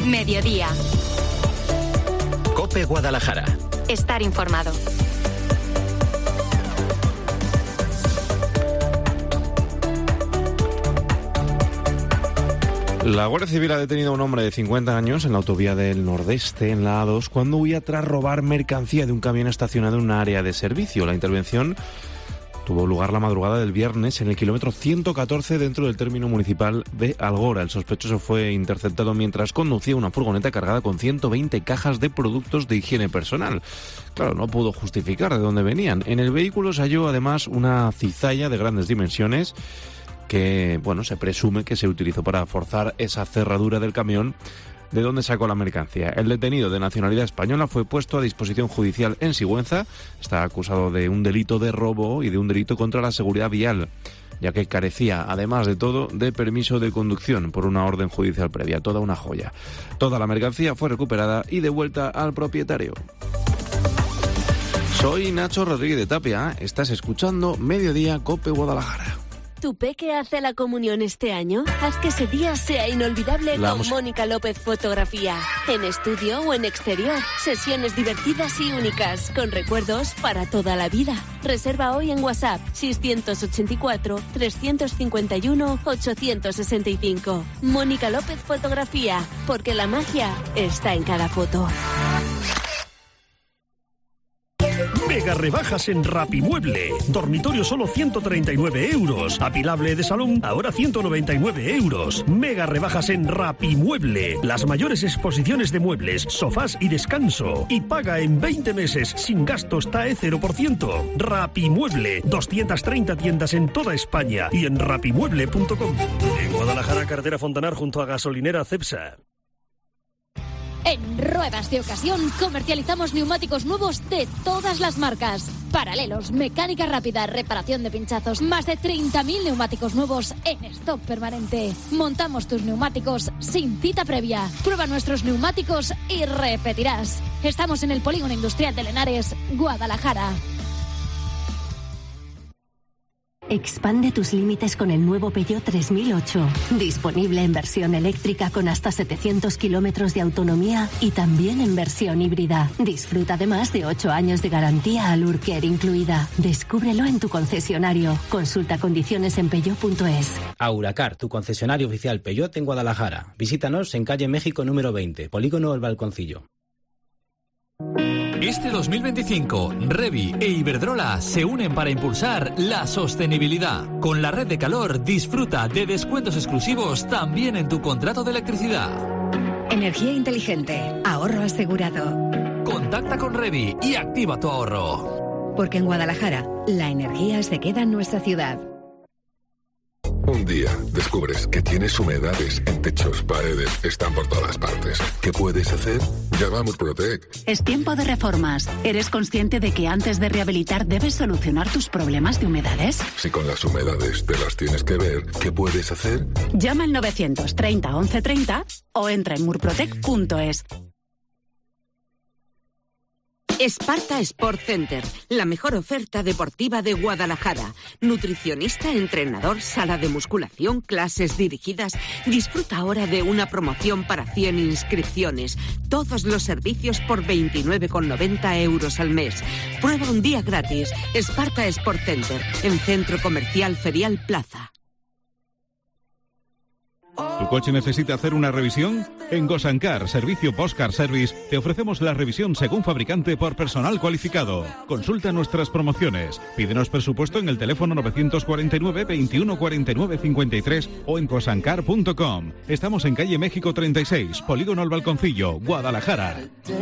Mediodía. COPE Guadalajara. Estar informado. La Guardia Civil ha detenido a un hombre de 50 años en la autovía del Nordeste, en la A2, cuando huía tras robar mercancía de un camión estacionado en un área de servicio. La intervención tuvo lugar la madrugada del viernes en el kilómetro 114 dentro del término municipal de Algora. El sospechoso fue interceptado mientras conducía una furgoneta cargada con 120 cajas de productos de higiene personal. Claro, no pudo justificar de dónde venían. En el vehículo se halló además una cizalla de grandes dimensiones que, se presume que se utilizó para forzar esa cerradura del camión de donde sacó la mercancía. El detenido de nacionalidad española fue puesto a disposición judicial en Sigüenza. Está acusado de un delito de robo y de un delito contra la seguridad vial, ya que carecía, además de todo, de permiso de conducción por una orden judicial previa. Toda una joya. Toda la mercancía fue recuperada y devuelta al propietario. Soy Nacho Rodríguez de Tapia. Estás escuchando Mediodía COPE Guadalajara. ¿Tu peque hace la comunión este año? Haz que ese día sea inolvidable con Mónica López Fotografía. En estudio o en exterior. Sesiones divertidas y únicas, con recuerdos para toda la vida. Reserva hoy en WhatsApp 684-351-865. Mónica López Fotografía, porque la magia está en cada foto. Mega rebajas en Rapimueble. Dormitorio solo 139 euros. Apilable de salón ahora 199 euros. Mega rebajas en Rapimueble. Las mayores exposiciones de muebles, sofás y descanso. Y paga en 20 meses sin gastos TAE 0%. Rapimueble. 230 tiendas en toda España y en rapimueble.com. En Guadalajara, carretera Fontanar junto a gasolinera Cepsa. En Ruedas de Ocasión comercializamos neumáticos nuevos de todas las marcas. Paralelos, mecánica rápida, reparación de pinchazos, más de 30.000 neumáticos nuevos en stock permanente. Montamos tus neumáticos sin cita previa. Prueba nuestros neumáticos y repetirás. Estamos en el Polígono Industrial de Lenares, Guadalajara. Expande tus límites con el nuevo Peugeot 3008. Disponible en versión eléctrica con hasta 700 kilómetros de autonomía y también en versión híbrida. Disfruta de más de 8 años de garantía al Urker incluida. Descúbrelo en tu concesionario. Consulta condiciones en peugeot.es. Auracar, tu concesionario oficial Peugeot en Guadalajara. Visítanos en calle México número 20, Polígono El Balconcillo. Este 2025, Revi e Iberdrola se unen para impulsar la sostenibilidad. Con la red de calor, disfruta de descuentos exclusivos también en tu contrato de electricidad. Energía inteligente, ahorro asegurado. Contacta con Revi y activa tu ahorro. Porque en Guadalajara, la energía se queda en nuestra ciudad. Un día descubres que tienes humedades en techos, paredes, están por todas partes. ¿Qué puedes hacer? Llama a Murprotec. Es tiempo de reformas. ¿Eres consciente de que antes de rehabilitar debes solucionar tus problemas de humedades? Si con las humedades te las tienes que ver, ¿qué puedes hacer? Llama al 930 1130 o entra en murprotec.es. Esparta Sport Center, la mejor oferta deportiva de Guadalajara. Nutricionista, entrenador, sala de musculación, clases dirigidas. Disfruta ahora de una promoción para 100 inscripciones. Todos los servicios por 29,90 euros al mes. Prueba un día gratis. Esparta Sport Center, en Centro Comercial Ferial Plaza. ¿Tu coche necesita hacer una revisión? En Gosancar, servicio Post-Car Service, te ofrecemos la revisión según fabricante por personal cualificado. Consulta nuestras promociones. Pídenos presupuesto en el teléfono 949 21 49 53 o en gosancar.com. Estamos en calle México 36, Polígono El Balconcillo, Guadalajara.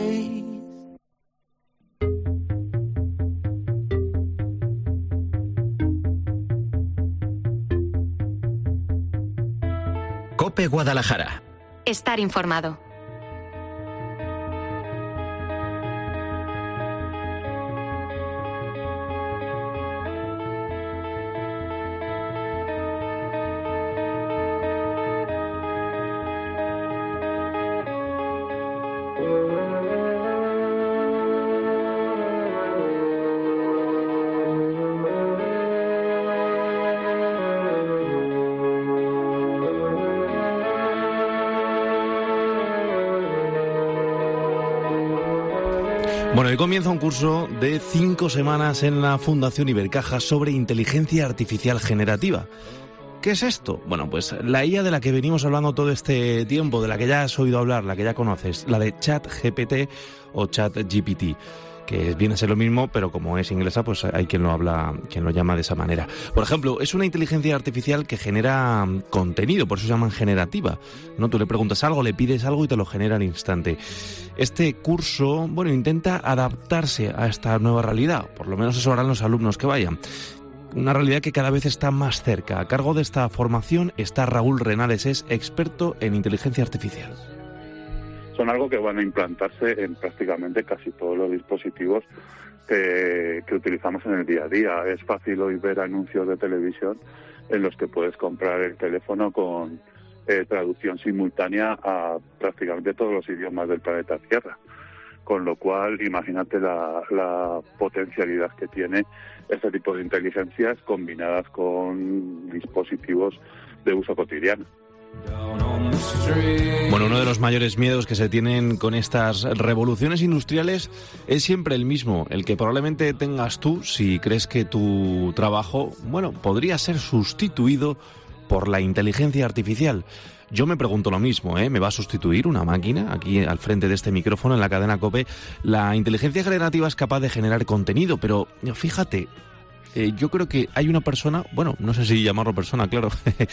COPE Guadalajara. Estar informado. Bueno, hoy comienza un curso de 5 semanas en la Fundación Ibercaja sobre inteligencia artificial generativa. ¿Qué es esto? Bueno, pues la IA de la que venimos hablando todo este tiempo, de la que ya has oído hablar, la que ya conoces, la de ChatGPT o ChatGPT, que viene a ser lo mismo, pero como es inglesa, pues hay quien lo habla, quien lo llama de esa manera. Por ejemplo, es una inteligencia artificial que genera contenido, por eso se llaman generativa, ¿no? Tú le preguntas algo, le pides algo y te lo genera al instante. Este curso, bueno, intenta adaptarse a esta nueva realidad, por lo menos eso harán los alumnos que vayan. Una realidad que cada vez está más cerca. A cargo de esta formación está Raúl Renales, es experto en inteligencia artificial. Son algo que van a implantarse en prácticamente casi todos los dispositivos que utilizamos en el día a día. Es fácil hoy ver anuncios de televisión en los que puedes comprar el teléfono con traducción simultánea a prácticamente todos los idiomas del planeta Tierra. Con lo cual, imagínate la potencialidad que tiene este tipo de inteligencias combinadas con dispositivos de uso cotidiano. Bueno, uno de los mayores miedos que se tienen con estas revoluciones industriales es siempre el mismo, el que probablemente tengas tú si crees que tu trabajo, bueno, podría ser sustituido por la inteligencia artificial. Yo me pregunto lo mismo, ¿Me va a sustituir una máquina? Aquí al frente de este micrófono, en la cadena COPE, la inteligencia generativa es capaz de generar contenido, pero fíjate, yo creo que hay una persona, bueno, no sé si llamarlo persona, claro,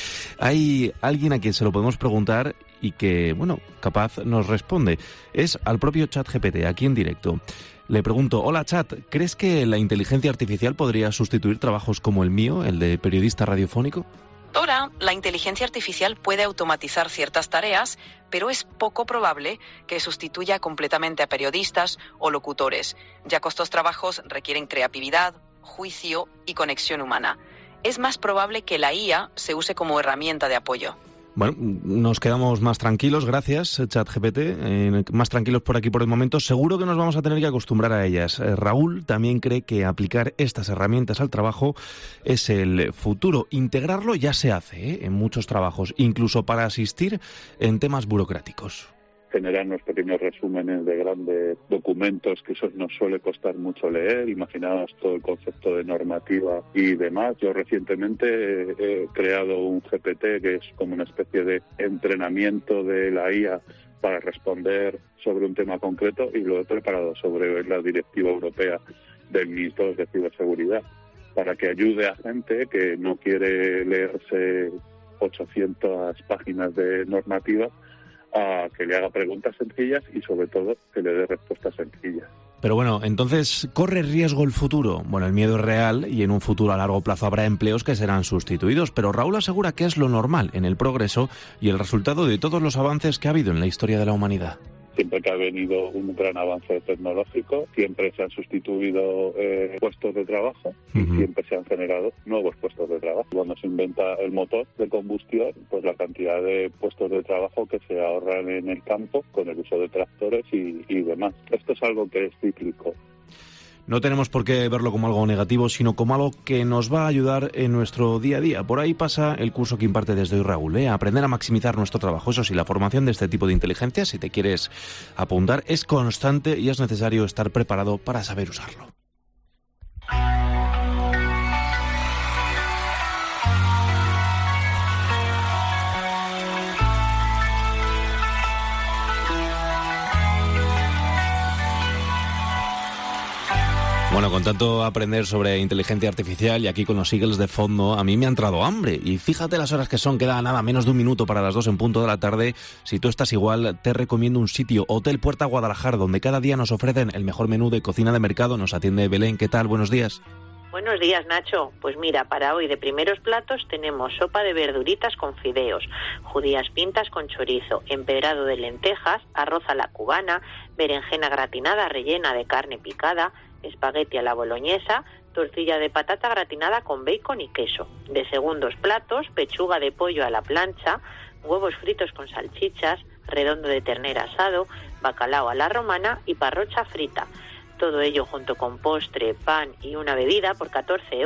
hay alguien a quien se lo podemos preguntar y que, bueno, capaz nos responde. Es al propio ChatGPT, aquí en directo. Le pregunto, hola Chat, ¿crees que la inteligencia artificial podría sustituir trabajos como el mío, el de periodista radiofónico? Ahora, la inteligencia artificial puede automatizar ciertas tareas, pero es poco probable que sustituya completamente a periodistas o locutores, ya que estos trabajos requieren creatividad, juicio y conexión humana. Es más probable que la IA se use como herramienta de apoyo. Bueno, nos quedamos más tranquilos, gracias, ChatGPT, más tranquilos por aquí por el momento. Seguro que nos vamos a tener que acostumbrar a ellas. Raúl también cree que aplicar estas herramientas al trabajo es el futuro. Integrarlo ya se hace, en muchos trabajos, incluso para asistir en temas burocráticos. Generar unos pequeños resúmenes de grandes documentos que eso nos suele costar mucho leer. Imaginaos todo el concepto de normativa y demás. Yo recientemente he creado un GPT que es como una especie de entrenamiento de la IA para responder sobre un tema concreto y lo he preparado sobre la directiva europea del NIS 2 de ciberseguridad para que ayude a gente que no quiere leerse 800 páginas de normativa, a que le haga preguntas sencillas y sobre todo que le dé respuestas sencillas. Pero bueno, entonces, ¿corre riesgo el futuro? Bueno, el miedo es real y en un futuro a largo plazo habrá empleos que serán sustituidos, pero Raúl asegura que es lo normal en el progreso y el resultado de todos los avances que ha habido en la historia de la humanidad. Siempre que ha venido un gran avance tecnológico, siempre se han sustituido puestos de trabajo y siempre se han generado nuevos puestos de trabajo. Cuando se inventa el motor de combustión, pues la cantidad de puestos de trabajo que se ahorran en el campo con el uso de tractores y demás. Esto es algo que es cíclico. No tenemos por qué verlo como algo negativo, sino como algo que nos va a ayudar en nuestro día a día. Por ahí pasa el curso que imparte desde hoy Raúl, a aprender a maximizar nuestro trabajo. Eso sí, la formación de este tipo de inteligencia, si te quieres apuntar, es constante y es necesario estar preparado para saber usarlo. Bueno, con tanto aprender sobre inteligencia artificial y aquí con los Eagles de fondo, a mí me ha entrado hambre. Y fíjate las horas que son, queda nada, menos de un minuto para las 2 en punto de la tarde. Si tú estás igual, te recomiendo un sitio, Hotel Puerta Guadalajara, donde cada día nos ofrecen el mejor menú de cocina de mercado. Nos atiende Belén. ¿Qué tal? Buenos días. Buenos días, Nacho. Pues mira, para hoy de primeros platos tenemos sopa de verduritas con fideos, judías pintas con chorizo, empedrado de lentejas, arroz a la cubana, berenjena gratinada rellena de carne picada, espagueti a la boloñesa, tortilla de patata gratinada con bacon y queso. De segundos platos, pechuga de pollo a la plancha, huevos fritos con salchichas, redondo de ternera asado, bacalao a la romana y parrocha frita. Todo ello junto con postre, pan y una bebida por 14 €.